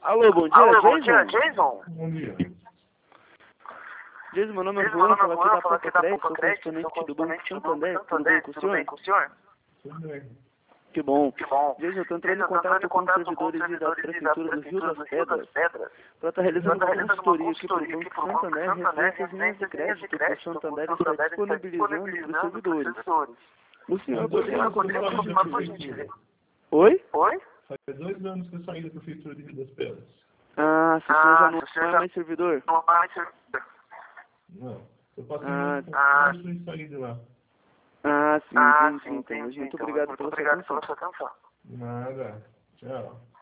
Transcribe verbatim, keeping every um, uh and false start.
Alô, bom dia, Alô, Jason? bom dia, Jason? Bom dia. Jason, meu nome é Jason, Juan, meu falo nome é aqui Juan, da falo aqui da Poupa Crédito, Poupa sou Crédito, sou correspondente do Banco correspondente do Banco Santander, tudo bem Santander, com o tudo bem senhor? com o senhor? Tudo bem. Que bom. Que bom. Jason, eu estou entrando Jason, em eu tô entrando contato em com os contato com os servidores da servidores da Prefeitura do Rio Prefeitura das do Rio das Pedras Pedras para estar realizando para uma realizar uma consultoria aqui para o consultoria aqui Banco para o Banco Santander Santander referente às linhas de crédito que o que o Santander está Santander está disponibilizando para os disponibilizando para os servidores. servidores. O senhor Mas poderia eu me não confirmar, posso por falar gentileza? com você. Oi? Oi? Faz dois anos que eu saí da Prefeitura de Rio das Pedras. Ah, se o senhor já Ah, não se o senhor é já mais servidor? não vai ser... Não. Eu passei Ah, um ah. concurso e saí de lá. Ah, sim, Ah, entendi, sim, então. Mas entendi. muito Então, obrigado muito pela sua obrigado atenção. pela sua atenção. Nada. Tchau.